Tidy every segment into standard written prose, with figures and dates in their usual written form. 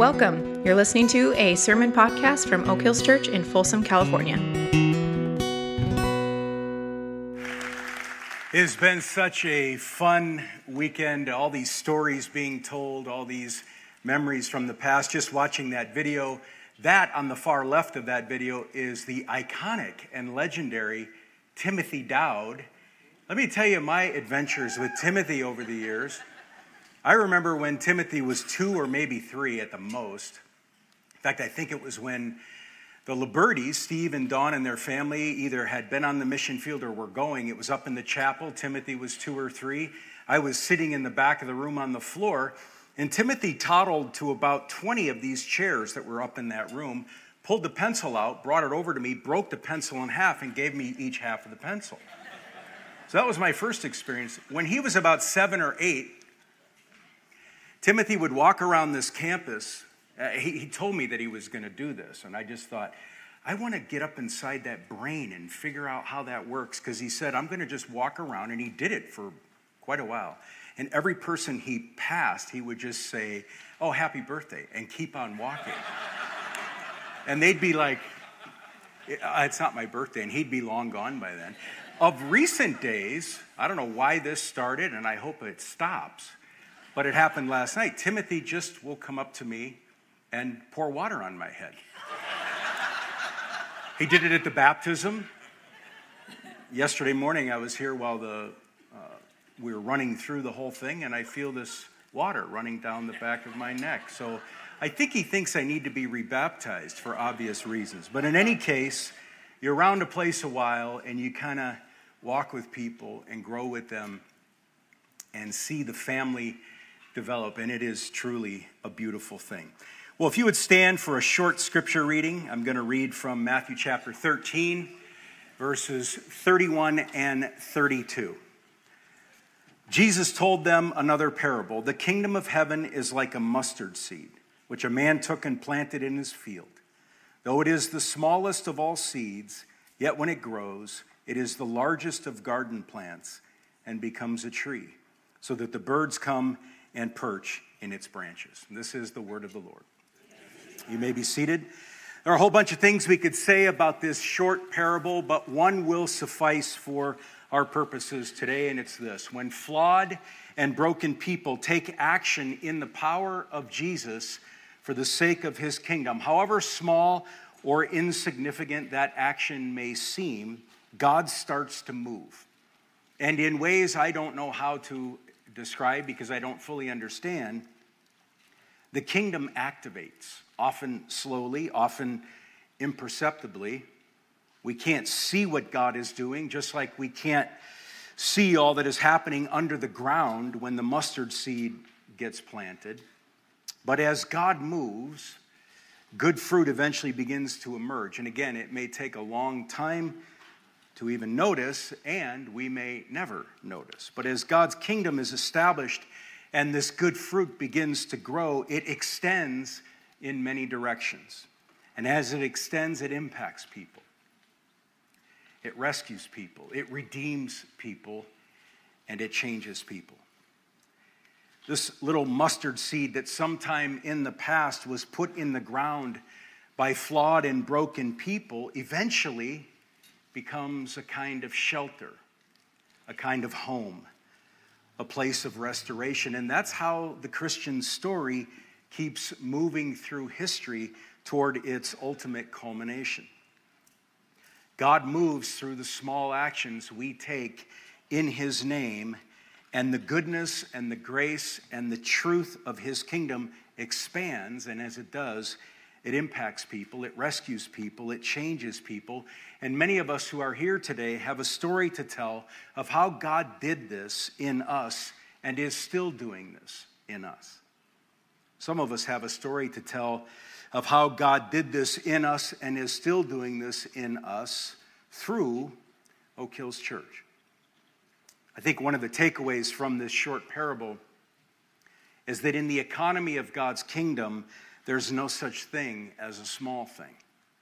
Welcome. You're listening to a sermon podcast from Oak Hills Church in Folsom, California. It has been such a fun weekend, all these stories being told, all these memories from the past, just watching that video. That, on the far left of that video, is the iconic and legendary Timothy Dowd. Let me tell you my adventures with Timothy over the years. I remember when Timothy was 2 or maybe 3 at the most. In fact, I think it was when the Liberties, Steve and Dawn and their family, either had been on the mission field or were going. It was up in the chapel. Timothy was 2 or 3. I was sitting in the back of the room on the floor, and Timothy toddled to about 20 of these chairs that were up in that room, pulled the pencil out, brought it over to me, broke the pencil in half, and gave me each half of the pencil. So that was my first experience. When he was about 7 or 8, Timothy would walk around this campus. He told me that he was going to do this, and I just thought, I want to get up inside that brain and figure out how that works, because he said, I'm going to just walk around, and he did it for quite a while. And every person he passed, he would just say, oh, happy birthday, and keep on walking. And they'd be like, it's not my birthday, and he'd be long gone by then. Of recent days, I don't know why this started, and I hope it stops, but it happened last night. Timothy just will come up to me and pour water on my head. He did it at the baptism. Yesterday morning, I was here while we were running through the whole thing, and I feel this water running down the back of my neck. So I think he thinks I need to be rebaptized for obvious reasons. But in any case, you're around a place a while, and you kind of walk with people and grow with them and see the family develop, and it is truly a beautiful thing. Well, if you would stand for a short scripture reading, I'm going to read from Matthew chapter 13, verses 31 and 32. Jesus told them another parable. The kingdom of heaven is like a mustard seed, which a man took and planted in his field. Though it is the smallest of all seeds, yet when it grows, it is the largest of garden plants and becomes a tree, so that the birds come and perch in its branches. And this is the word of the Lord. You may be seated. There are a whole bunch of things we could say about this short parable, but one will suffice for our purposes today, and it's this. When flawed and broken people take action in the power of Jesus for the sake of his kingdom, however small or insignificant that action may seem, God starts to move. And in ways I don't know how to describe because I don't fully understand, the kingdom activates, often slowly, often imperceptibly. We can't see what God is doing, just like we can't see all that is happening under the ground when the mustard seed gets planted. But as God moves, good fruit eventually begins to emerge. And again, it may take a long time to even notice, and we may never notice. But as God's kingdom is established and this good fruit begins to grow, it extends in many directions. And as it extends, it impacts people. It rescues people. It redeems people. And it changes people. This little mustard seed that sometime in the past was put in the ground by flawed and broken people eventually becomes a kind of shelter, a kind of home, a place of restoration. And that's how the Christian story keeps moving through history toward its ultimate culmination. God moves through the small actions we take in his name, and the goodness and the grace and the truth of his kingdom expands, and as it does, it impacts people, it rescues people, it changes people. And many of us who are here today have a story to tell of how God did this in us and is still doing this in us. Some of us have a story to tell of how God did this in us and is still doing this in us through Oak Hills Church. I think one of the takeaways from this short parable is that in the economy of God's kingdom, there's no such thing as a small thing.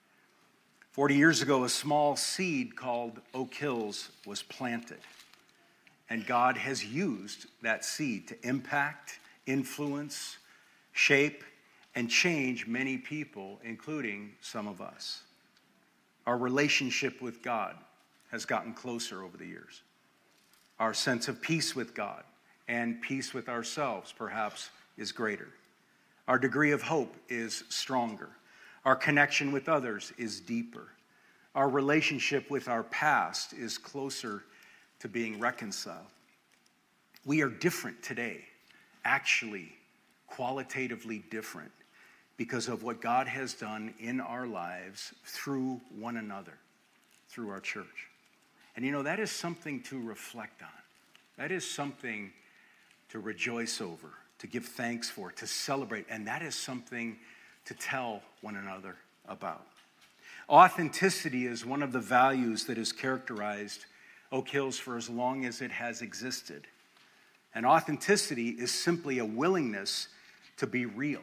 40 years ago, a small seed called Oak Hills was planted. And God has used that seed to impact, influence, shape, and change many people, including some of us. Our relationship with God has gotten closer over the years. Our sense of peace with God and peace with ourselves, perhaps, is greater. Our degree of hope is stronger. Our connection with others is deeper. Our relationship with our past is closer to being reconciled. We are different today, actually qualitatively different, because of what God has done in our lives through one another, through our church. And you know, that is something to reflect on. That is something to rejoice over, to give thanks for, to celebrate, and that is something to tell one another about. Authenticity is one of the values that has characterized Oak Hills for as long as it has existed. And authenticity is simply a willingness to be real.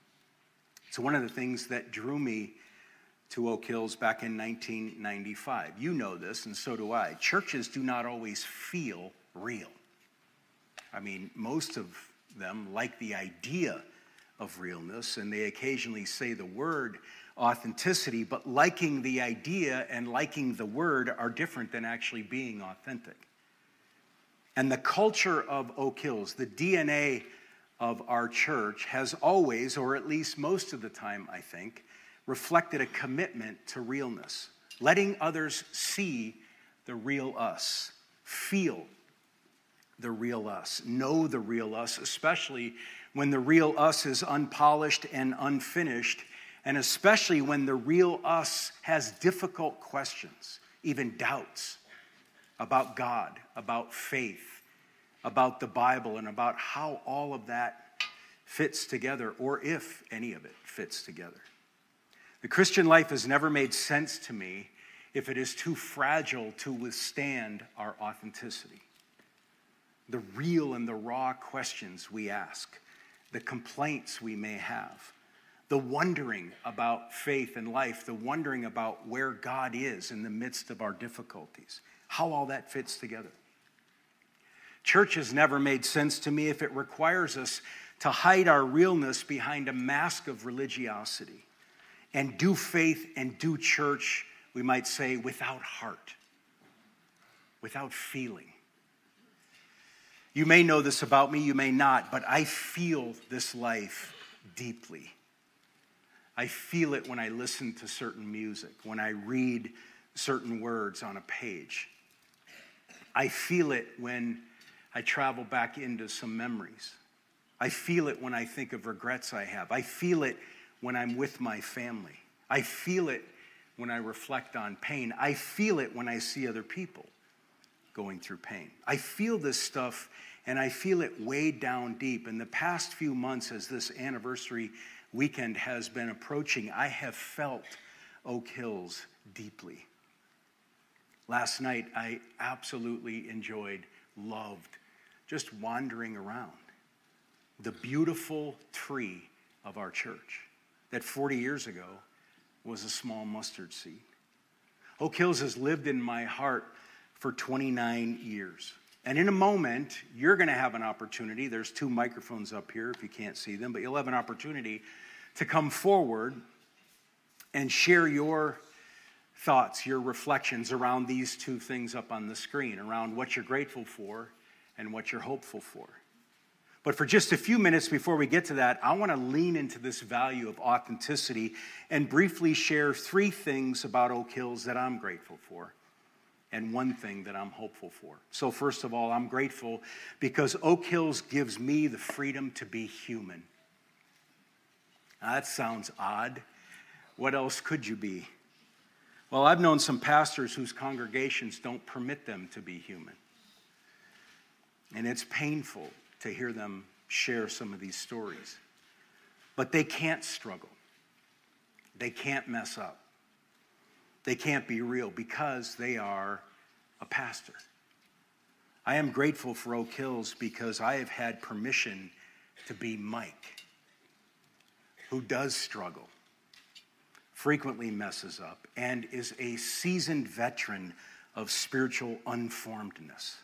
It's one of the things that drew me to Oak Hills back in 1995. You know this, and so do I. Churches do not always feel real. I mean, most of them like the idea of realness, and they occasionally say the word authenticity, but liking the idea and liking the word are different than actually being authentic. And the culture of Oak Hills, the DNA of our church, has always, or at least most of the time, I think, reflected a commitment to realness, letting others see the real us, feel the real us, know the real us, especially when the real us is unpolished and unfinished, and especially when the real us has difficult questions, even doubts about God, about faith, about the Bible, and about how all of that fits together, or if any of it fits together. The Christian life has never made sense to me if it is too fragile to withstand our authenticity. The real and the raw questions we ask, the complaints we may have, the wondering about faith and life, the wondering about where God is in the midst of our difficulties, how all that fits together. Church has never made sense to me if it requires us to hide our realness behind a mask of religiosity and do faith and do church, we might say, without heart, without feeling. You may know this about me, you may not, but I feel this life deeply. I feel it when I listen to certain music, when I read certain words on a page. I feel it when I travel back into some memories. I feel it when I think of regrets I have. I feel it when I'm with my family. I feel it when I reflect on pain. I feel it when I see other people going through pain. I feel this stuff, and I feel it way down deep. In the past few months, as this anniversary weekend has been approaching, I have felt Oak Hills deeply. Last night, I absolutely enjoyed, loved, just wandering around the beautiful tree of our church that 40 years ago was a small mustard seed. Oak Hills has lived in my heart for 29 years. And in a moment, you're going to have an opportunity. There's 2 microphones up here if you can't see them, but you'll have an opportunity to come forward and share your thoughts, your reflections around these 2 things up on the screen, around what you're grateful for and what you're hopeful for. But for just a few minutes before we get to that, I want to lean into this value of authenticity and briefly share 3 things about Oak Hills that I'm grateful for and 1 thing that I'm hopeful for. So first of all, I'm grateful because Oak Hills gives me the freedom to be human. Now, that sounds odd. What else could you be? Well, I've known some pastors whose congregations don't permit them to be human. And it's painful to hear them share some of these stories. But they can't struggle. They can't mess up. They can't be real because they are a pastor. I am grateful for Oak Hills because I have had permission to be Mike, who does struggle, frequently messes up, and is a seasoned veteran of spiritual unformedness.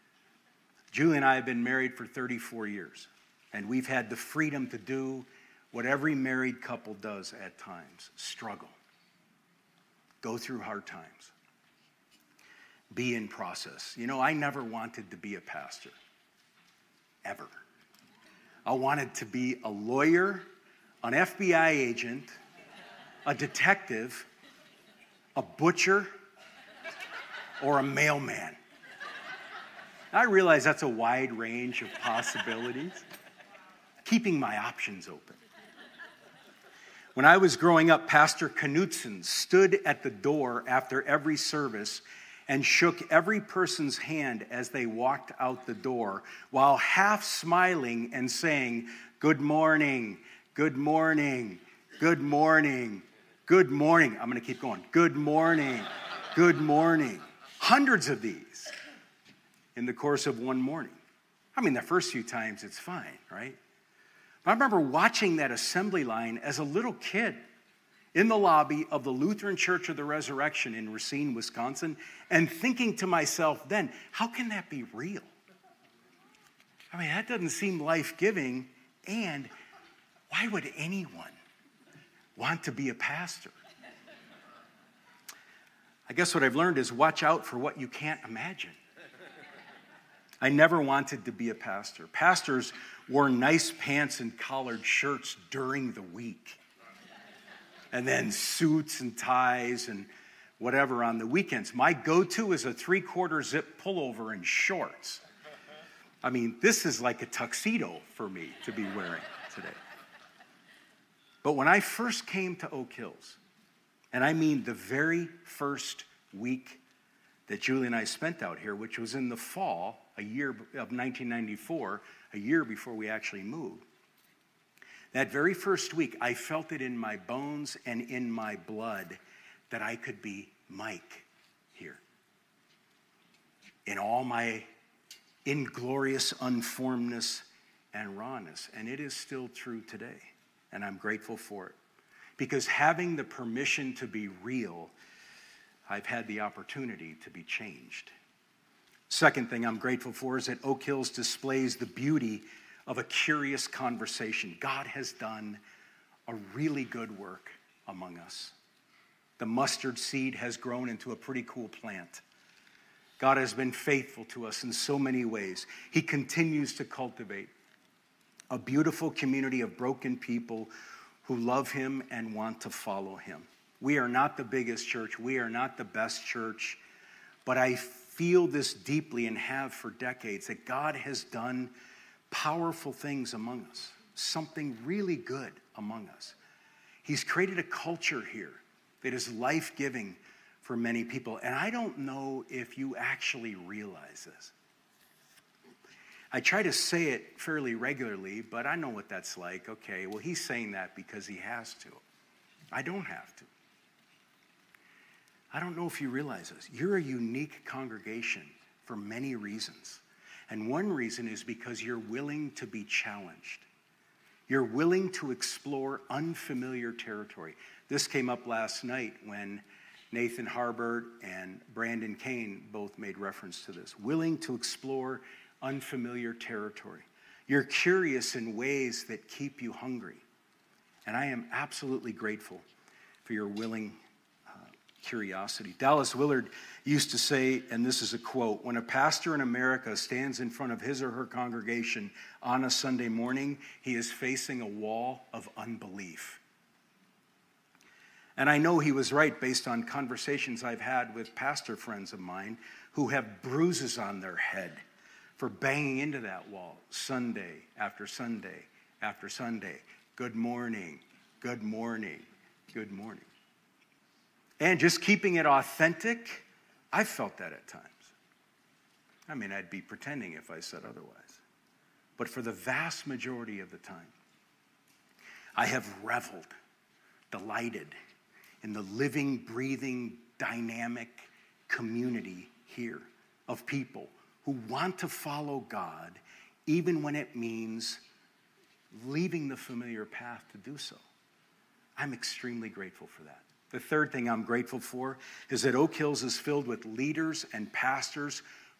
Julie and I have been married for 34 years, and we've had the freedom to do what every married couple does at times: struggle, go through hard times, be in process. You know, I never wanted to be a pastor, ever. I wanted to be a lawyer, an FBI agent, a detective, a butcher, or a mailman. I realize that's a wide range of possibilities, keeping my options open. When I was growing up, Pastor Knutson stood at the door after every service and shook every person's hand as they walked out the door while half smiling and saying, "Good morning, good morning, good morning, good morning." I'm going to keep going. Good morning, good morning. Hundreds of these in the course of one morning. I mean, the first few times it's fine, right? I remember watching that assembly line as a little kid in the lobby of the Lutheran Church of the Resurrection in Racine, Wisconsin, and thinking to myself then, how can that be real? I mean, that doesn't seem life-giving, and why would anyone want to be a pastor? I guess what I've learned is watch out for what you can't imagine. I never wanted to be a pastor. Pastors wore nice pants and collared shirts during the week, and then suits and ties and whatever on the weekends. My go-to is a 3/4 zip pullover and shorts. I mean, this is like a tuxedo for me to be wearing today. But when I first came to Oak Hills, and I mean the very first week that Julie and I spent out here, which was in the fall, a year of 1994, a year before we actually moved. That very first week, I felt it in my bones and in my blood that I could be Mike here. In all my inglorious unformedness and rawness. And it is still true today. And I'm grateful for it. Because having the permission to be real, I've had the opportunity to be changed. Second thing I'm grateful for is that Oak Hills displays the beauty of a curious conversation. God has done a really good work among us. The mustard seed has grown into a pretty cool plant. God has been faithful to us in so many ways. He continues to cultivate a beautiful community of broken people who love him and want to follow him. We are not the biggest church. We are not the best church. But I feel this deeply and have for decades that God has done powerful things among us, something really good among us. He's created a culture here that is life-giving for many people. And I don't know if you actually realize this. I try to say it fairly regularly, but I know what that's like. Okay, well, he's saying that because he has to. I don't have to. I don't know if you realize this. You're a unique congregation for many reasons. And one reason is because you're willing to be challenged. You're willing to explore unfamiliar territory. This came up last night when Nathan Harbert and Brandon Kane both made reference to this. Willing to explore unfamiliar territory. You're curious in ways that keep you hungry. And I am absolutely grateful for your willing curiosity. Dallas Willard used to say, and this is a quote, "When a pastor in America stands in front of his or her congregation on a Sunday morning, he is facing a wall of unbelief." And I know he was right based on conversations I've had with pastor friends of mine who have bruises on their head for banging into that wall Sunday after Sunday after Sunday. Good morning, good morning, good morning. And just keeping it authentic, I've felt that at times. I mean, I'd be pretending if I said otherwise. But for the vast majority of the time, I have reveled, delighted in the living, breathing, dynamic community here of people who want to follow God, even when it means leaving the familiar path to do so. I'm extremely grateful for that. The third thing I'm grateful for is that Oak Hills is filled with leaders and pastors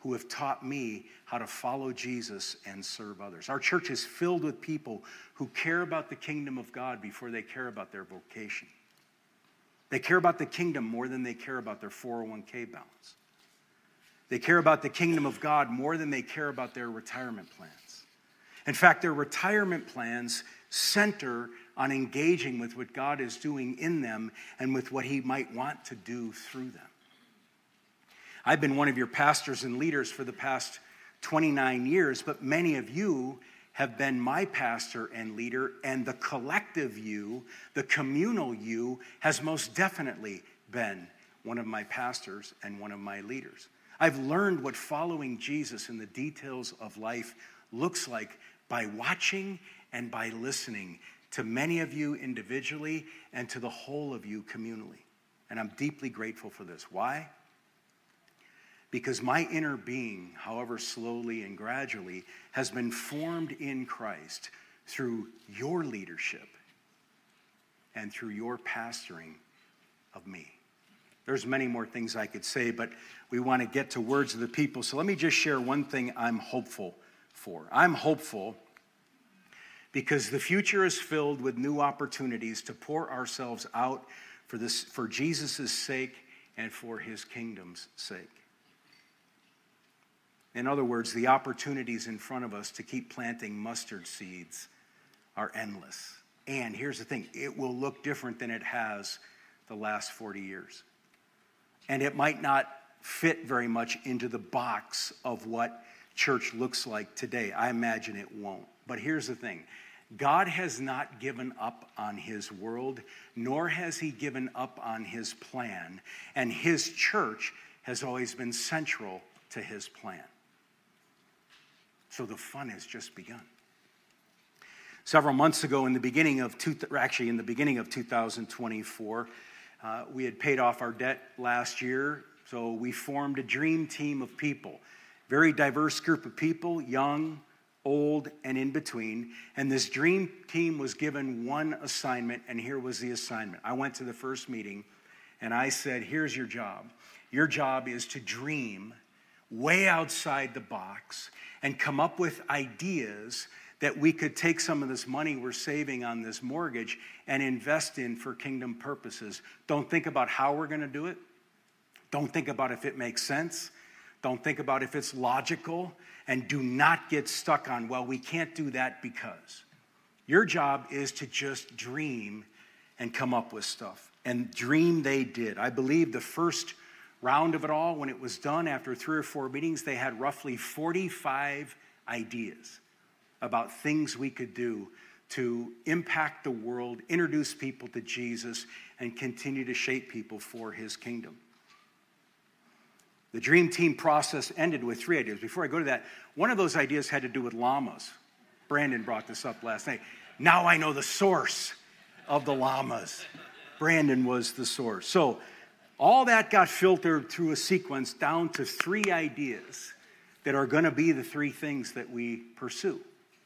who have taught me how to follow Jesus and serve others. Our church is filled with people who care about the kingdom of God before they care about their vocation. They care about the kingdom more than they care about their 401k balance. They care about the kingdom of God more than they care about their retirement plans. In fact, their retirement plans center on engaging with what God is doing in them and with what he might want to do through them. I've been one of your pastors and leaders for the past 29 years, but many of you have been my pastor and leader, and the collective you, the communal you, has most definitely been one of my pastors and one of my leaders. I've learned what following Jesus in the details of life looks like by watching and by listening to many of you individually and to the whole of you communally. And I'm deeply grateful for this. Why? Because my inner being, however slowly and gradually, has been formed in Christ through your leadership and through your pastoring of me. There's many more things I could say, but we want to get to words of the people. So let me just share one thing I'm hopeful for. I'm hopeful because the future is filled with new opportunities to pour ourselves out for Jesus' sake and for his kingdom's sake. In other words, the opportunities in front of us to keep planting mustard seeds are endless. And here's the thing, it will look different than it has the last 40 years. And it might not fit very much into the box of what church looks like today. I imagine it won't. But here's the thing, God has not given up on his world, nor has he given up on his plan. And his church has always been central to his plan. So the fun has just begun. Several months ago, in the beginning of 2024, we had paid off our debt last year, so we formed a dream team of people. Very diverse group of people, young, old, and in between. And this dream team was given one assignment, and here was the assignment. I went to the first meeting, and I said, here's your job. Your job is to dream way outside the box and come up with ideas that we could take some of this money we're saving on this mortgage and invest in for kingdom purposes. Don't think about how we're going to do it. Don't think about if it makes sense. Don't think about if it's logical. And do not get stuck on, well, we can't do that because. Your job is to just dream and come up with stuff. And dream they did. I believe the first round of it all, when it was done after 3 or 4 meetings, they had roughly 45 ideas about things we could do to impact the world, introduce people to Jesus, and continue to shape people for his kingdom. The dream team process ended with 3 ideas. Before I go to that, one of those ideas had to do with llamas. Brandon brought this up last night. Now I know the source of the llamas. Brandon was the source. So all that got filtered through a sequence down to 3 ideas that are going to be the 3 things that we pursue.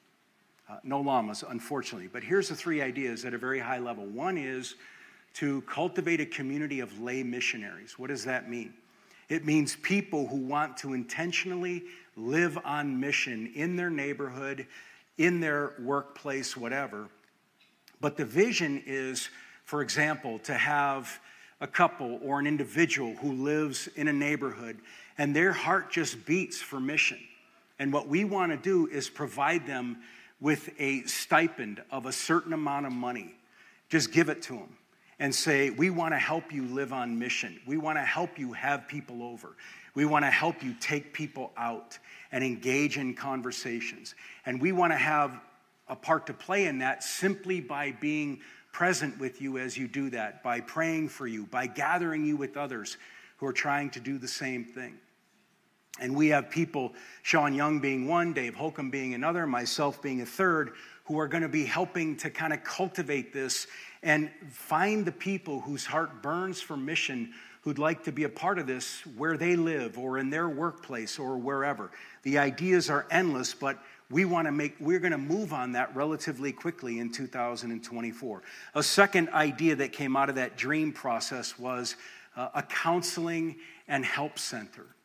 No llamas, unfortunately. But here's the 3 ideas at a very high level. One is to cultivate a community of lay missionaries. What does that mean? It means people who want to intentionally live on mission in their neighborhood, in their workplace, whatever. But the vision is, for example, to have a couple or an individual who lives in a neighborhood and their heart just beats for mission. And what we want to do is provide them with a stipend of a certain amount of money. Just give it to them and say, we want to help you live on mission. We want to help you have people over. We want to help you take people out and engage in conversations. And we want to have a part to play in that simply by being present with you as you do that, by praying for you, by gathering you with others who are trying to do the same thing. And we have people, Sean Young being one, Dave Holcomb being another, myself being a third, who are going to be helping to kind of cultivate this and find the people whose heart burns for mission, who'd like to be a part of this where they live or in their workplace or wherever. The ideas are endless, but we're going to move on that relatively quickly in 2024. A second idea that came out of that dream process was a counseling and help center.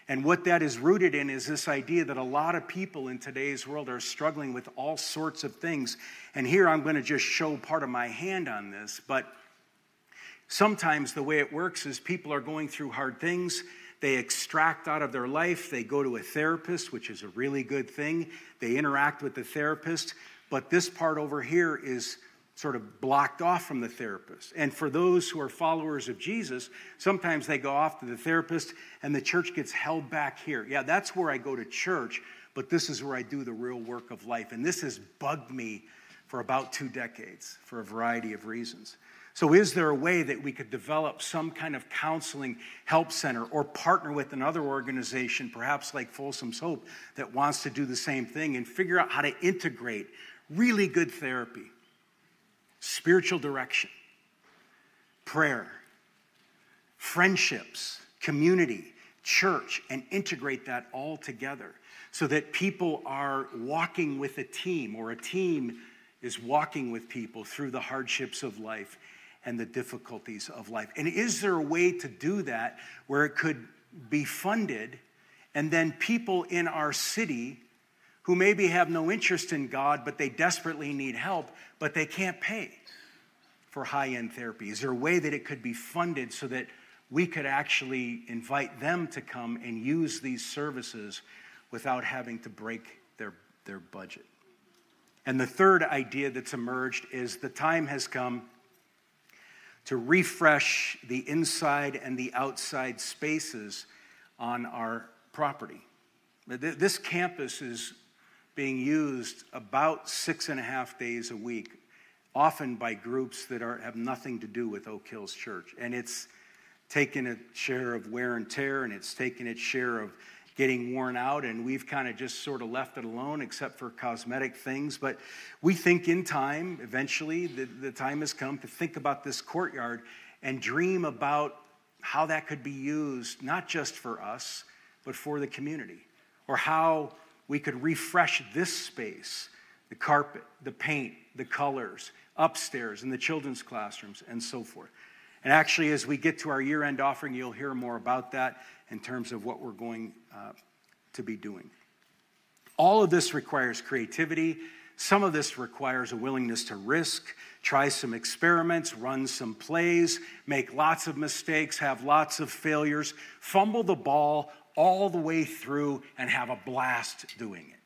And what that is rooted in is this idea that a lot of people in today's world are struggling with all sorts of things. And here I'm going to just show part of my hand on this. But sometimes the way it works is people are going through hard things. They extract out of their life. They go to a therapist, which is a really good thing. They interact with the therapist. But this part over here is sort of blocked off from the therapist. And for those who are followers of Jesus, sometimes they go off to the therapist and the church gets held back here. Yeah, that's where I go to church, but this is where I do the real work of life. And this has bugged me for about 2 decades for a variety of reasons. So is there a way that we could develop some kind of counseling help center or partner with another organization, perhaps like Folsom's Hope, that wants to do the same thing and figure out how to integrate really good therapy, spiritual direction, prayer, friendships, community, church, and integrate that all together so that people are walking with a team, or a team is walking with people through the hardships of life and the difficulties of life. And is there a way to do that where it could be funded, and then people in our city who maybe have no interest in God, but they desperately need help, but they can't pay for high-end therapy? Is there a way that it could be funded so that we could actually invite them to come and use these services without having to break their budget? And the third idea that's emerged is the time has come to refresh the inside and the outside spaces on our property. This campus is being used about 6.5 days a week, often by groups that have nothing to do with Oak Hills Church. And it's taken a share of wear and tear, and it's taken its share of getting worn out, and we've kind of just sort of left it alone except for cosmetic things. But we think in time, eventually, the time has come to think about this courtyard and dream about how that could be used, not just for us, but for the community, or how we could refresh this space, the carpet, the paint, the colors, upstairs in the children's classrooms, and so forth. And actually, as we get to our year-end offering, you'll hear more about that in terms of what we're going to be doing. All of this requires creativity. Some of this requires a willingness to risk, try some experiments, run some plays, make lots of mistakes, have lots of failures, fumble the ball all the way through, and have a blast doing it.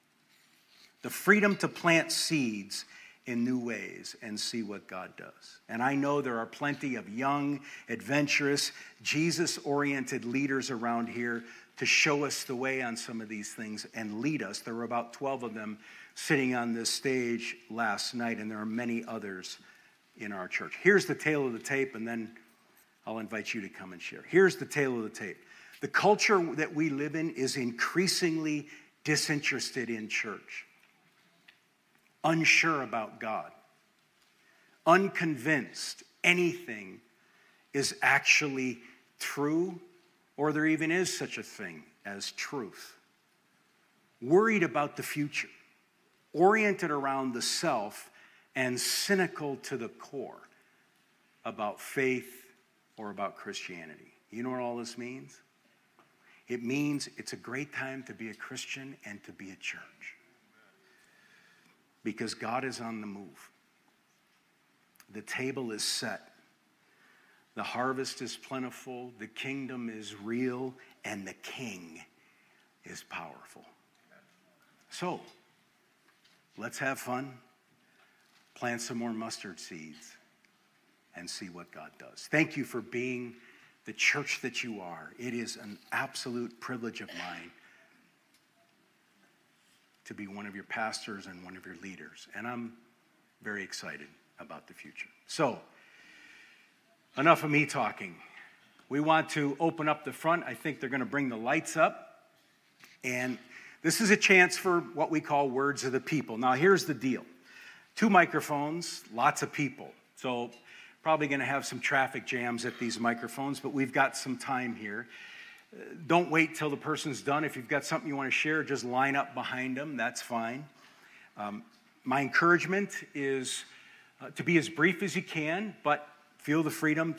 The freedom to plant seeds in new ways and see what God does. And I know there are plenty of young, adventurous, Jesus-oriented leaders around here to show us the way on some of these things and lead us. There were about 12 of them sitting on this stage last night, and there are many others in our church. Here's the tale of the tape, and then I'll invite you to come and share. Here's the tale of the tape. The culture that we live in is increasingly disinterested in church, unsure about God, unconvinced anything is actually true, or there even is such a thing as truth. Worried about the future, oriented around the self, and cynical to the core about faith or about Christianity. You know what all this means? It means it's a great time to be a Christian and to be a church. Because God is on the move. The table is set. The harvest is plentiful. The kingdom is real. And the king is powerful. So, let's have fun. Plant some more mustard seeds. And see what God does. Thank you for being the church that you are. It is an absolute privilege of mine to be one of your pastors and one of your leaders. And I'm very excited about the future. So, enough of me talking. We want to open up the front. I think they're going to bring the lights up. And this is a chance for what we call words of the people. Now, here's the deal. 2 microphones, lots of people. So, probably going to have some traffic jams at these microphones, but we've got some time here. Don't wait till the person's done. If you've got something you want to share, just line up behind them. That's fine. My encouragement is to be as brief as you can, but feel the freedom to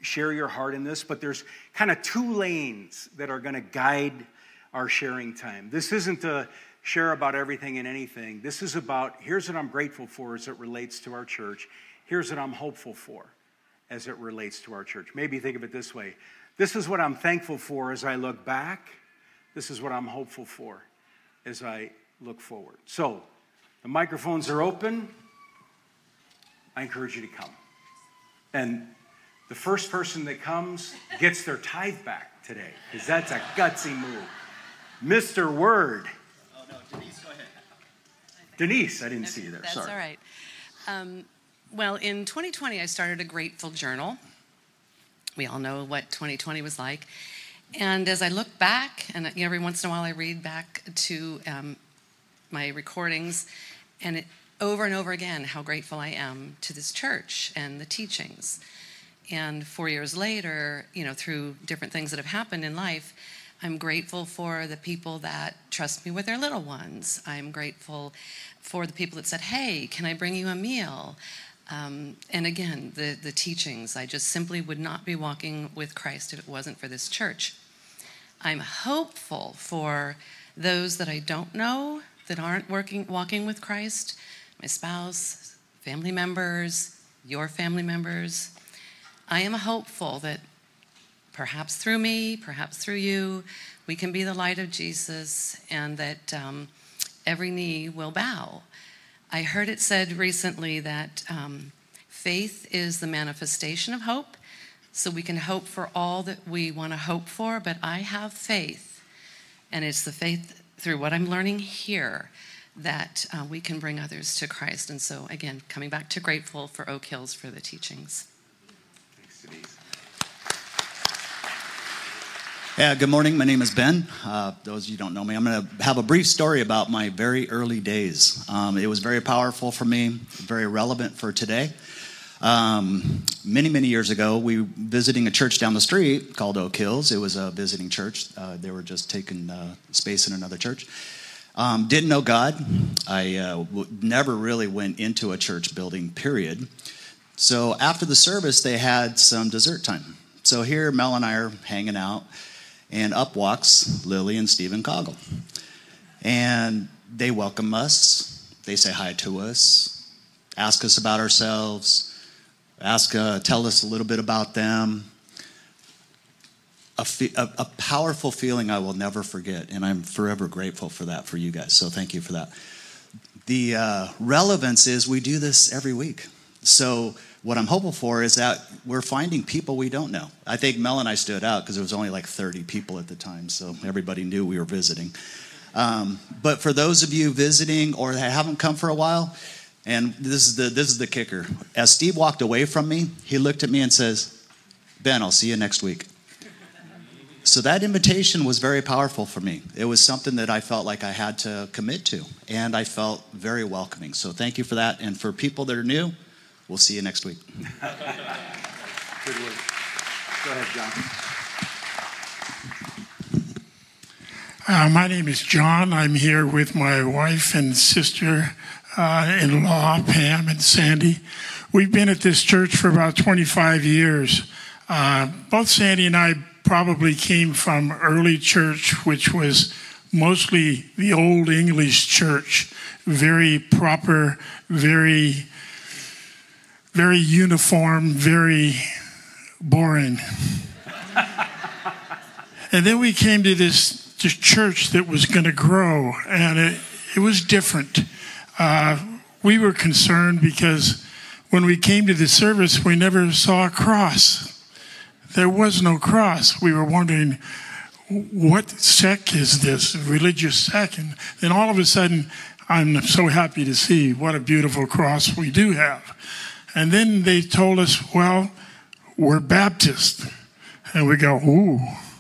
share your heart in this, but there's kind of two lanes that are going to guide our sharing time. This isn't to share about everything and anything. This is about, here's what I'm grateful for as it relates to our church. Here's what I'm hopeful for as it relates to our church. Maybe think of it this way. This is what I'm thankful for as I look back. This is what I'm hopeful for as I look forward. So, the microphones are open. I encourage you to come. And the first person that comes gets their tithe back today, because that's a gutsy move. Mr. Word. Oh, no, Denise, go ahead. Denise, I didn't see you there. That's sorry. all right. Well, in 2020, I started a grateful journal. We all know what 2020 was like. And as I look back, and every once in a while I read back to my recordings, and over and over again, how grateful I am to this church and the teachings. And 4 years later, through different things that have happened in life, I'm grateful for the people that trust me with their little ones. I'm grateful for the people that said, hey, can I bring you a meal? And again, the teachings. I just simply would not be walking with Christ if it wasn't for this church. I'm hopeful for those that I don't know that aren't walking with Christ, my spouse, family members, your family members. I am hopeful that perhaps through me, perhaps through you, we can be the light of Jesus, and that every knee will bow. I heard it said recently that faith is the manifestation of hope, so we can hope for all that we want to hope for, but I have faith, and it's the faith through what I'm learning here that we can bring others to Christ. And so, again, coming back to grateful for Oak Hills for the teachings. Thanks, Denise. Yeah, good morning. My name is Ben. Those of you who don't know me, I'm going to have a brief story about my very early days. It was very powerful for me, very relevant for today. Many years ago, we were visiting a church down the street called Oak Hills. It was a visiting church. They were just taking space in another church. Didn't know God. I never really went into a church building, period. So after the service, they had some dessert time. So here, Mel and I are hanging out, and up walks Lily and Stephen Coggle. And they welcome us. They say hi to us, ask us about ourselves, tell us a little bit about them. A powerful feeling I will never forget, and I'm forever grateful for that for you guys, so thank you for that. The relevance is we do this every week. So what I'm hopeful for is that we're finding people we don't know. I think Mel and I stood out because there was only like 30 people at the time, so everybody knew we were visiting. But for those of you visiting or that haven't come for a while, and this is the kicker. As Steve walked away from me, he looked at me and says, Ben, I'll see you next week. So that invitation was very powerful for me. It was something that I felt like I had to commit to, and I felt very welcoming. So thank you for that. And for people that are new, we'll see you next week. Good word. Go ahead, John. My name is John. I'm here with my wife and sister-in-law, Pam and Sandy. We've been at this church for about 25 years. Both Sandy and I probably came from early church, which was mostly the old English church, very proper, very uniform, very boring. And then we came to this church that was going to grow, and it was different. We were concerned because when we came to the service, we never saw a cross. There was no cross. We were wondering, what sect is this, religious sect? And then all of a sudden, I'm so happy to see what a beautiful cross we do have. And then they told us, well, we're Baptist. And we go, ooh,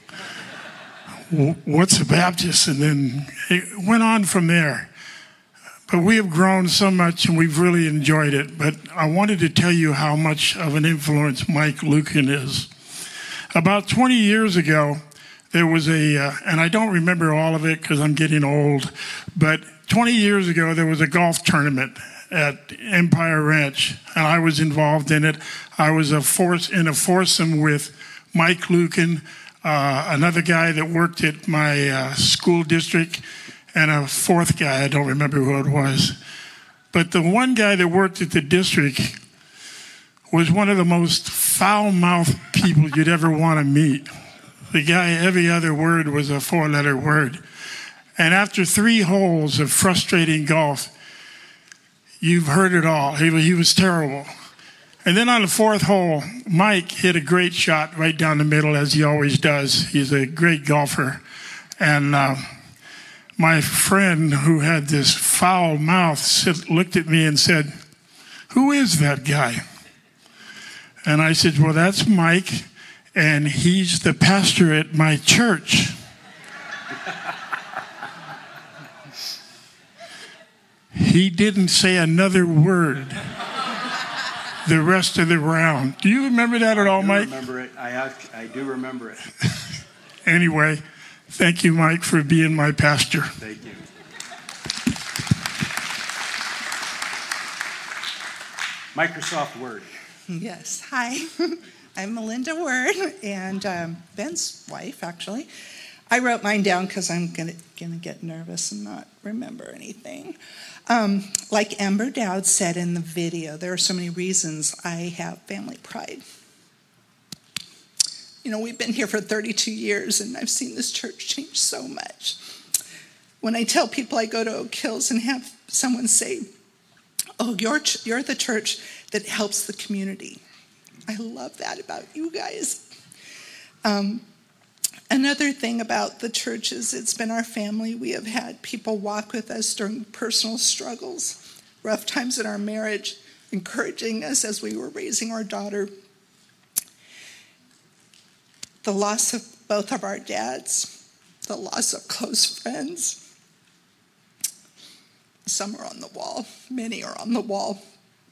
what's a Baptist? And then it went on from there. But we have grown so much, and we've really enjoyed it. But I wanted to tell you how much of an influence Mike Lucan is. About 20 years ago, there was and I don't remember all of it because I'm getting old, but 20 years ago, there was a golf tournament at Empire Ranch, and I was involved in it. I was in a foursome with Mike Lucan, another guy that worked at my school district, and a fourth guy, I don't remember who it was. But the one guy that worked at the district was one of the most foul-mouthed people you'd ever want to meet. The guy, every other word was a four-letter word. And after 3 holes of frustrating golf, you've heard it all. He was terrible. And then on the 4th hole, Mike hit a great shot right down the middle, as he always does. He's a great golfer. And my friend, who had this foul mouth, looked at me and said, "Who is that guy?" And I said, "Well, that's Mike, and he's the pastor at my church." He didn't say another word the rest of the round. Do you remember that at all, Mike? I remember it. I do remember it. Anyway, thank you, Mike, for being my pastor. Thank you. Microsoft Word. Yes. Hi. I'm Melinda Word, and Ben's wife, actually. I wrote mine down because I'm going to get nervous and not remember anything. Like Amber Dowd said in the video, there are so many reasons I have family pride. You know, we've been here for 32 years, and I've seen this church change so much. When I tell people I go to Oak Hills and have someone say, "Oh, you're the church that helps the community," I love that about you guys. Another thing about the church is it's been our family. We have had people walk with us during personal struggles, rough times in our marriage, encouraging us as we were raising our daughter. The loss of both of our dads, the loss of close friends. Some are on the wall, many are on the wall.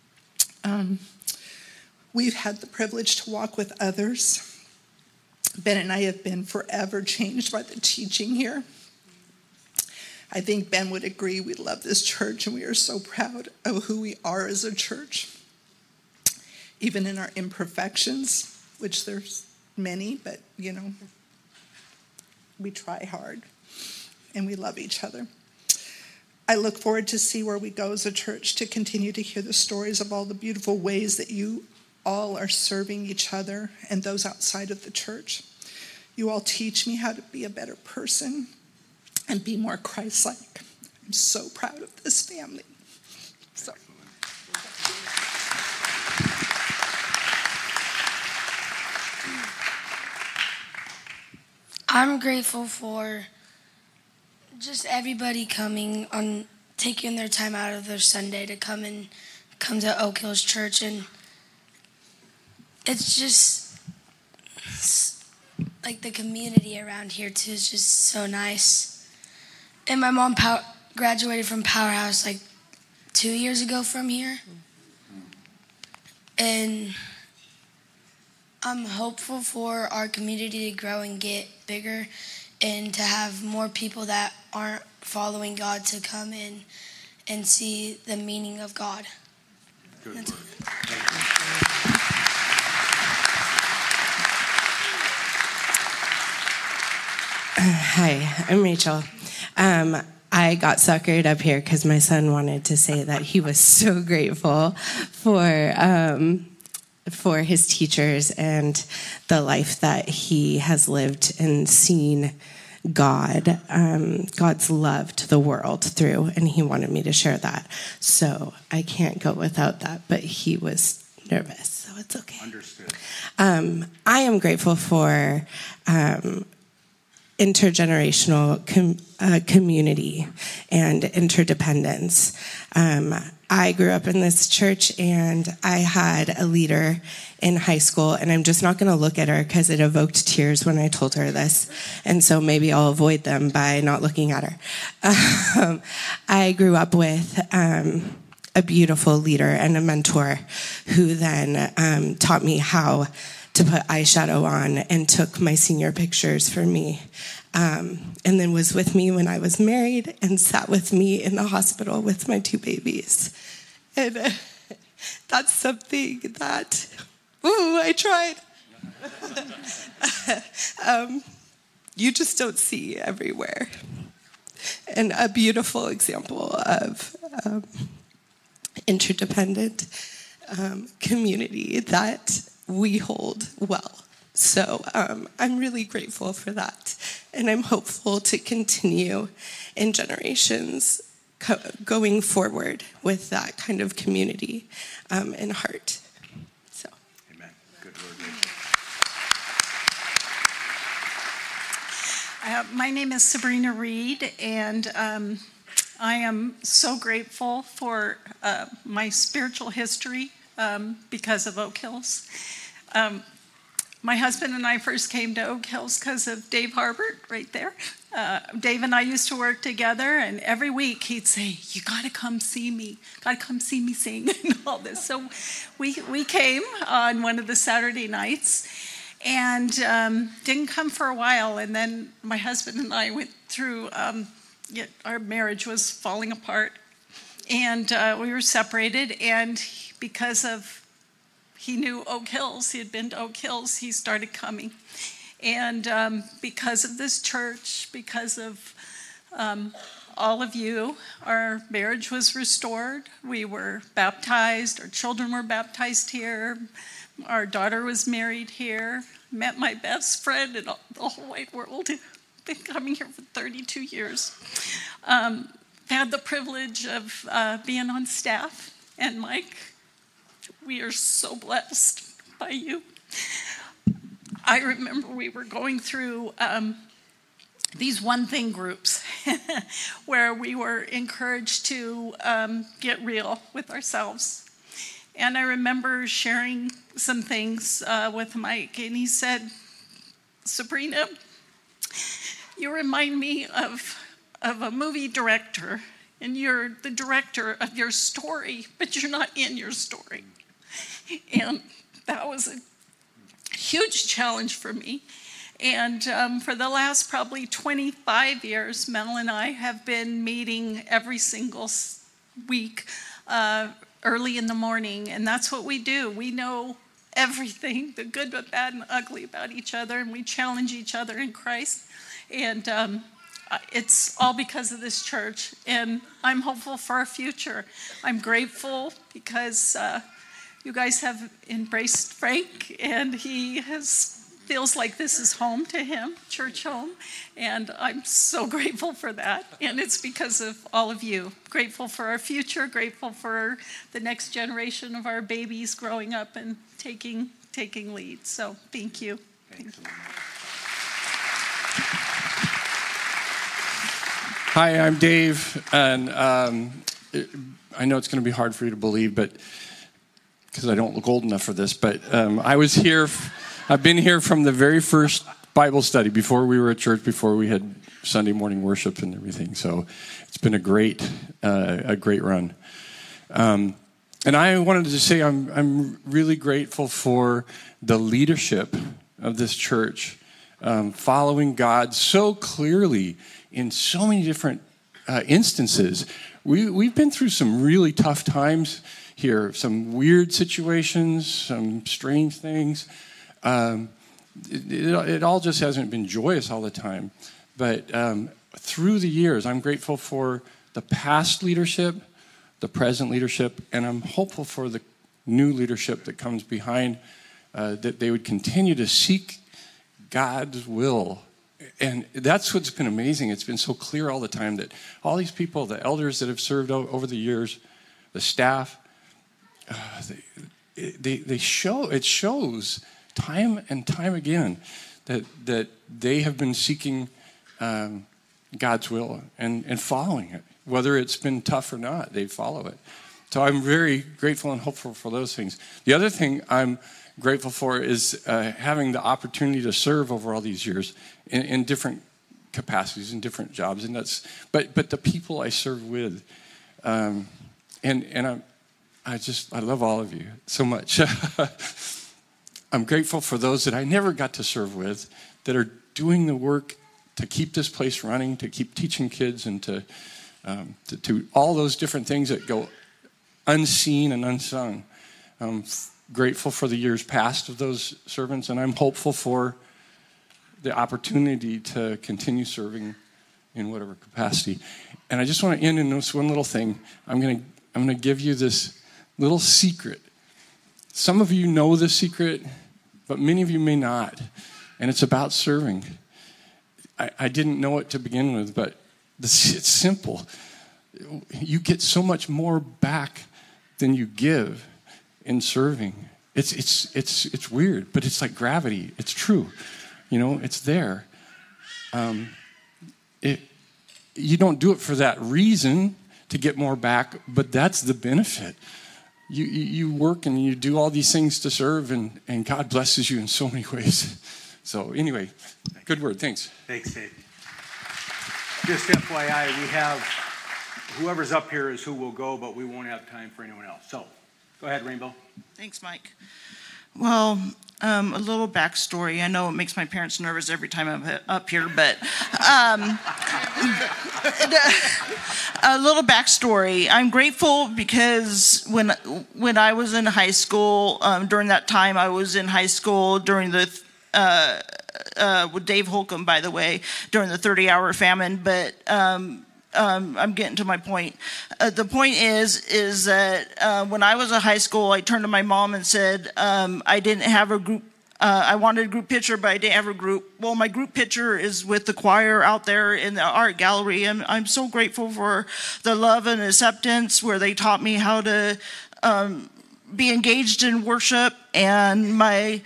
We've had the privilege to walk with others. Ben and I have been forever changed by the teaching here. I think Ben would agree we love this church, and we are so proud of who we are as a church. Even in our imperfections, which there's many, but you know, we try hard and we love each other. I look forward to see where we go as a church, to continue to hear the stories of all the beautiful ways that you all are serving each other and those outside of the church. You all teach me how to be a better person and be more Christ-like. I'm so proud of this family. So. I'm grateful for just everybody coming on, taking their time out of their Sunday to come to Oak Hills Church, and it's just like the community around here too is just so nice. And my mom graduated from Powerhouse like 2 years ago from here, and I'm hopeful for our community to grow and get bigger, and to have more people that aren't following God to come in and see the meaning of God. Good word. Hi, I'm Rachel. I got suckered up here because my son wanted to say that he was so grateful for his teachers and the life that he has lived and seen God's love to the world through, and he wanted me to share that. So I can't go without that, but he was nervous, so it's okay. Understood. I am grateful for intergenerational community and interdependence. I grew up in this church, and I had a leader in high school, and I'm just not going to look at her because it evoked tears when I told her this, and so maybe I'll avoid them by not looking at her. I grew up with a beautiful leader and a mentor who then taught me how to put eyeshadow on and took my senior pictures for me, and then was with me when I was married and sat with me in the hospital with my 2 babies. And that's something that, I tried. You just don't see everywhere. And a beautiful example of interdependent community that we hold well. So I'm really grateful for that. And I'm hopeful to continue in generations going forward with that kind of community in heart. So. Amen. Good word. My name is Sabrina Reed, and I am so grateful for my spiritual history because of Oak Hills. My husband and I first came to Oak Hills because of Dave Harbert, right there. Dave and I used to work together, and every week he'd say, "You got to come see me. Got to come see me sing," and all this. So we came on one of the Saturday nights, and didn't come for a while. And then my husband and I went through. Our marriage was falling apart, and we were separated. And because of he knew Oak Hills, he had been to Oak Hills, he started coming. And because of this church, because of all of you, our marriage was restored. We were baptized. Our children were baptized here. Our daughter was married here. Met my best friend in the whole wide world. Been coming here for 32 years. Had the privilege of being on staff. And Mike, we are so blessed by you. I remember we were going through these one thing groups where we were encouraged to get real with ourselves. And I remember sharing some things with Mike, and he said, "Sabrina, you remind me of a movie director, and you're the director of your story, but you're not in your story." And that was a huge challenge for me. And for the last probably 25 years, Mel and I have been meeting every single week early in the morning. And that's what we do. We know everything, the good, but bad, and ugly about each other. And we challenge each other in Christ. And it's all because of this church. And I'm hopeful for our future. I'm grateful because you guys have embraced Frank, and he feels like this is home to him, church home, and I'm so grateful for that. And it's because of all of you. Grateful for our future, grateful for the next generation of our babies growing up and taking lead. So thank you. Thank you. Hi, I'm Dave, and I know it's going to be hard for you to believe, but because I don't look old enough for this, but I was here. I've been here from the very first Bible study before we were at church, before we had Sunday morning worship and everything. So it's been a great run. And I wanted to say I'm really grateful for the leadership of this church, following God so clearly in so many different instances. We've been through some really tough times here, some weird situations, some strange things. It all just hasn't been joyous all the time. But through the years, I'm grateful for the past leadership, the present leadership, and I'm hopeful for the new leadership that comes behind, that they would continue to seek God's will. And that's what's been amazing. It's been so clear all the time that all these people, the elders that have served over the years, the staff, it shows time and time again that they have been seeking God's will and following it. Whether it's been tough or not, they follow it. So I'm very grateful and hopeful for those things. The other thing I'm grateful for is having the opportunity to serve over all these years in different capacities, in different jobs, and but the people I serve with, and I love all of you so much. I'm grateful for those that I never got to serve with, that are doing the work to keep this place running, to keep teaching kids, and to all those different things that go unseen and unsung. I'm grateful for the years past of those servants, and I'm hopeful for the opportunity to continue serving in whatever capacity. And I just want to end in this one little thing. I'm going to give you this little secret. Some of you know this secret, but many of you may not. And it's about serving. I didn't know it to begin with, but it's simple. You get so much more back than you give in serving. It's weird, but it's like gravity. It's true. It's there. You don't do it for that reason, to get more back, but that's the benefit. You work and you do all these things to serve, and God blesses you in so many ways. So anyway, good word. Thanks. Thanks, Dave. Just FYI, we have whoever's up here is who will go, but we won't have time for anyone else. So go ahead, Rainbow. Thanks, Mike. Well, a little backstory. I know it makes my parents nervous every time I'm up here, but a little backstory. I'm grateful because when I was in high school, during that time I was in high school during the with Dave Holcomb, by the way, during the 30-hour famine. But I'm getting to my point. The point is that when I was in high school, I turned to my mom and said I didn't have a group. I wanted a group picture, but I didn't have a group. Well, my group picture is with the choir out there in the art gallery. I'm so grateful for the love and acceptance where they taught me how to be engaged in worship, and my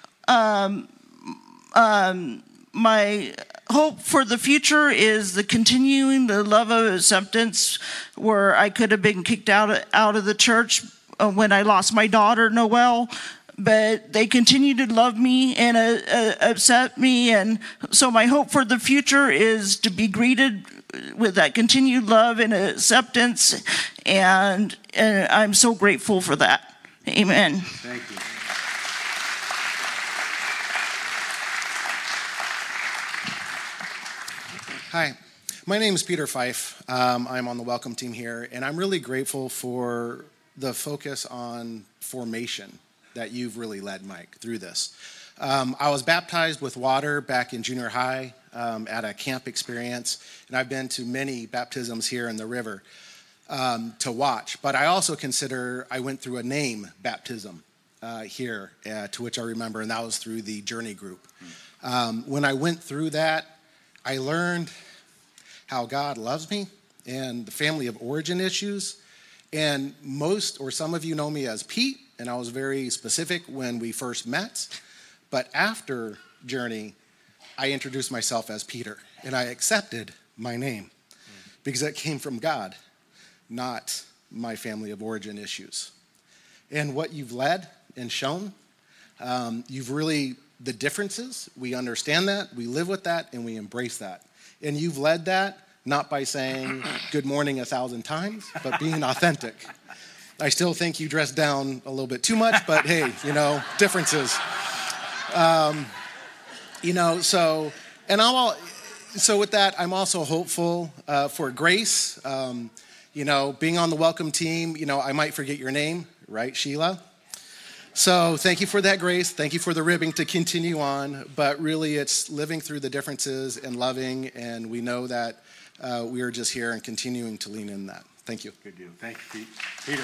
hope for the future is the continuing the love of acceptance, where I could have been kicked out of the church when I lost my daughter, Noelle, but they continue to love me and accept me. And so my hope for the future is to be greeted with that continued love and acceptance, and I'm so grateful for that. Amen. Thank you. Hi, my name is Peter Fife. I'm on the welcome team here, and I'm really grateful for the focus on formation that you've really led, Mike, through this. I was baptized with water back in junior high at a camp experience, and I've been to many baptisms here in the river to watch. But I also consider I went through a name baptism here, to which I remember, and that was through the Journey group. When I went through that, I learned how God loves me and the family of origin issues. And some of you know me as Pete, and I was very specific when we first met. But after Journey, I introduced myself as Peter, and I accepted my name because it came from God, not my family of origin issues. And what you've led and shown, the differences, we understand that, we live with that, and we embrace that. And you've led that not by saying good morning 1,000 times, but being authentic. I still think you dress down a little bit too much, but hey, differences. So with that, I'm also hopeful for grace. Being on the welcome team, I might forget your name, right, Sheila? So thank you for that grace. Thank you for the ribbing to continue on. But really, it's living through the differences and loving. And we know that we are just here and continuing to lean in that. Thank you. Good deal. Thank you, Pete. Peter.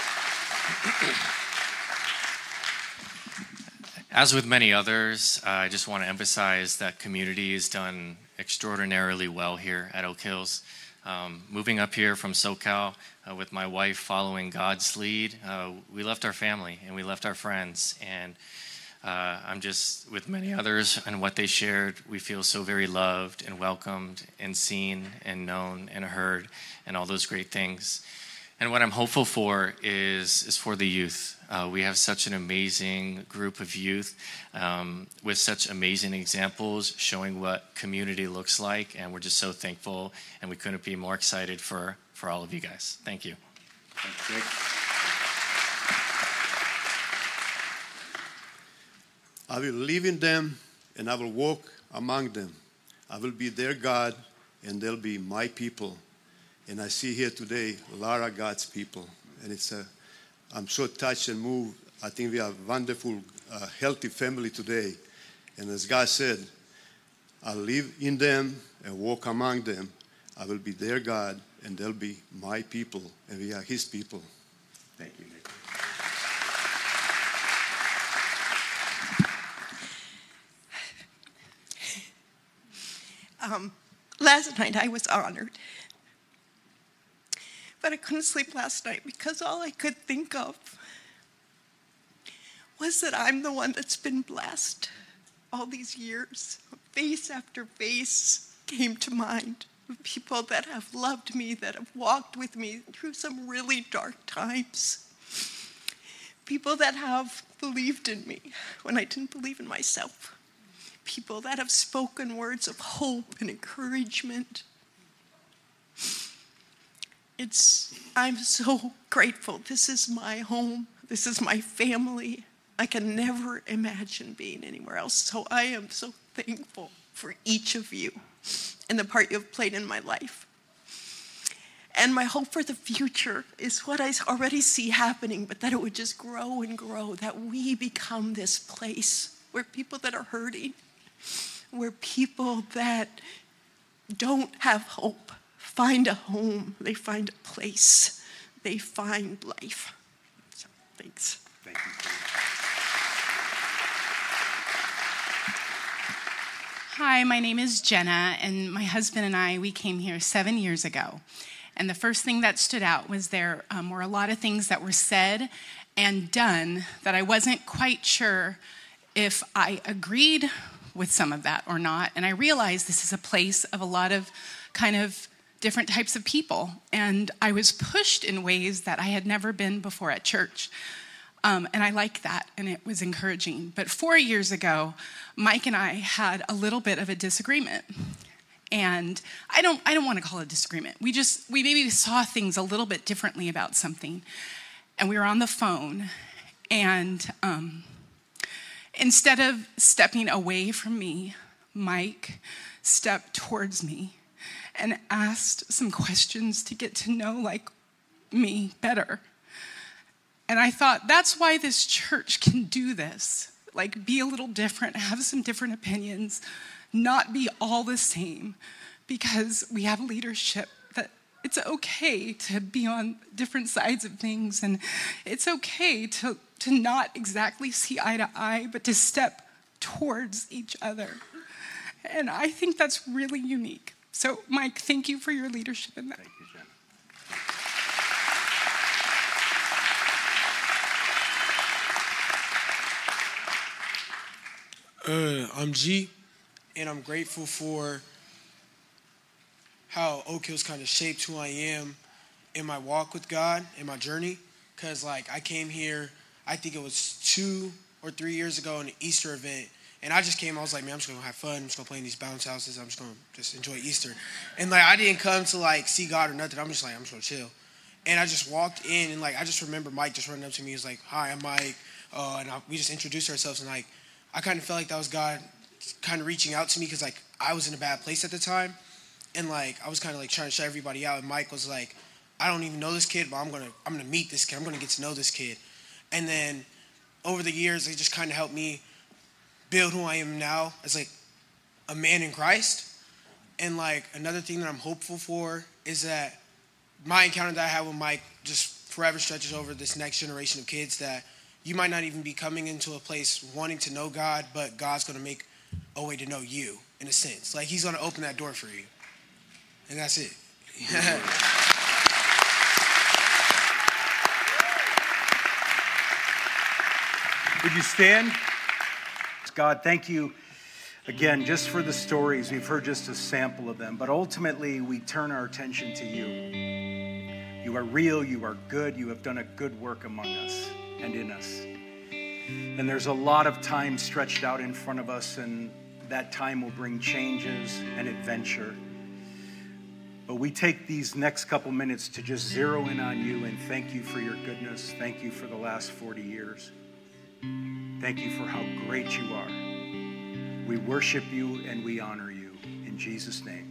As with many others, I just want to emphasize that community is done extraordinarily well here at Oak Hills. Moving up here from SoCal with my wife following God's lead, we left our family and we left our friends, and I'm just, with many others and what they shared, we feel so very loved and welcomed and seen and known and heard and all those great things. And what I'm hopeful for is for the youth. We have such an amazing group of youth with such amazing examples showing what community looks like, and we're just so thankful, and we couldn't be more excited for all of you guys. Thank you. Thanks, Jake. I will live in them, and I will walk among them. I will be their God, and they'll be my people. And I see here today a lot of God's people. and I'm so touched and moved. I think we have a wonderful, healthy family today. And as God said, I'll live in them and walk among them. I will be their God, and they'll be my people, and we are His people. Thank you, Nick. Last night I was honored. But I couldn't sleep last night because all I could think of was that I'm the one that's been blessed all these years. Face after face came to mind of people that have loved me, that have walked with me through some really dark times. People that have believed in me when I didn't believe in myself. People that have spoken words of hope and encouragement. I'm so grateful. This is my home. This is my family. I can never imagine being anywhere else. So I am so thankful for each of you and the part you have played in my life. And my hope for the future is what I already see happening, but that it would just grow and grow, that we become this place where people that are hurting, where people that don't have hope find a home, they find a place, they find life. So, thanks. Thank you. Hi, my name is Jenna, and my husband and I, we came here 7 years ago. And the first thing that stood out was there were a lot of things that were said and done that I wasn't quite sure if I agreed with some of that or not. And I realized this is a place of a lot of kind of different types of people. And I was pushed in ways that I had never been before at church. And I liked that, and it was encouraging. But 4 years ago, Mike and I had a little bit of a disagreement. And I don't want to call it a disagreement. We maybe saw things a little bit differently about something. And we were on the phone, and instead of stepping away from me, Mike stepped towards me and asked some questions to get to know me better. And I thought, that's why this church can do this. Be a little different, have some different opinions, not be all the same, because we have leadership that it's okay to be on different sides of things, and it's okay to not exactly see eye to eye, but to step towards each other. And I think that's really unique. So, Mike, thank you for your leadership in that. Thank you, Jen. I'm G, and I'm grateful for how Oak Hills kind of shaped who I am in my walk with God, in my journey. Because, I came here, I think it was 2 or 3 years ago in an Easter event. And I just came, I was like, man, I'm just going to have fun. I'm just going to play in these bounce houses. I'm just going to enjoy Easter. And, I didn't come to, see God or nothing. I'm just going to chill. And I just walked in, and, I just remember Mike just running up to me. He was like, hi, I'm Mike. We just introduced ourselves, and, I kind of felt like that was God kind of reaching out to me because, I was in a bad place at the time. And, I was kind of, trying to shut everybody out. And Mike was like, I don't even know this kid, but I'm gonna meet this kid. I'm going to get to know this kid. And then over the years, it just kind of helped me build who I am now as, a man in Christ. And, another thing that I'm hopeful for is that my encounter that I had with Mike just forever stretches over this next generation of kids, that you might not even be coming into a place wanting to know God, but God's going to make a way to know you, in a sense. He's going to open that door for you. And that's it. Would you stand? God, thank you again just for the stories. We've heard just a sample of them, but ultimately we turn our attention to you. You are real, you are good, you have done a good work among us and in us. And there's a lot of time stretched out in front of us, and that time will bring changes and adventure. But we take these next couple minutes to just zero in on you and thank you for your goodness. Thank you for the last 40 years. Thank you for how great you are. We worship you and we honor you. In Jesus' name.